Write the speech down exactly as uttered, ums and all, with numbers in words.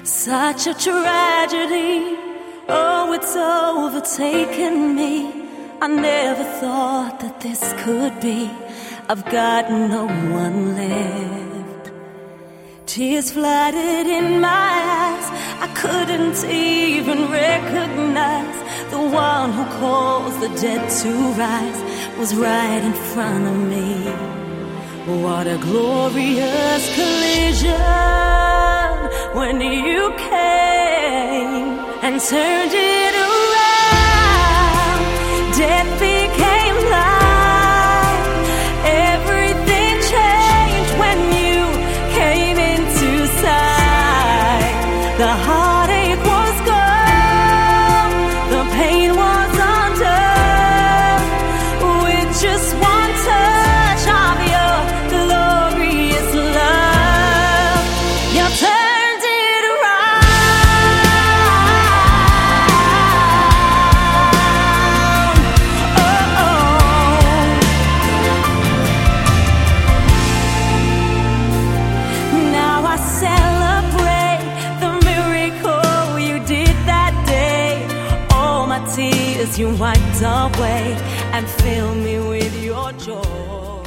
Such a tragedy, oh, it's overtaken me. I never thought that this could be. I've got no one left. Tears flooded in my eyes. I couldn't even recognize the one who calls the dead to rise was right in front of me. What a glorious collision when you came and turned it around. Death became life. Everything changed when you came into sight. The heartache was gone, the pain was undone. With just one touch of your glorious love, you turned it around. Oh, oh. Now I celebrate the miracle you did that day. All my tears you wiped away and fill me with your joy.